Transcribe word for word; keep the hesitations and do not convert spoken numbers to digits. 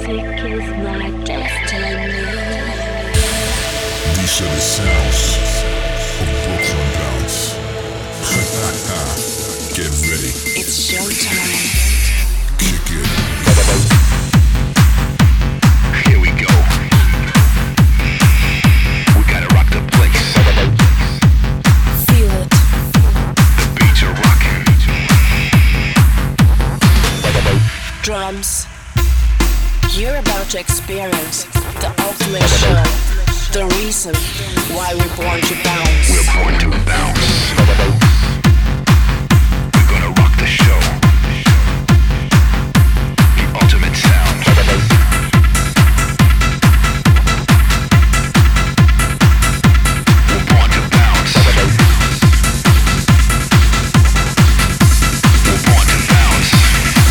These are the sounds of Brooklyn bounce. Get ready. It's showtime. Kick it. Here we go. We gotta rock the place. Feel it. The beats are rocking. Drums. You're about to experience the ultimate show. The reason why we're born to bounce. We're born to bounce.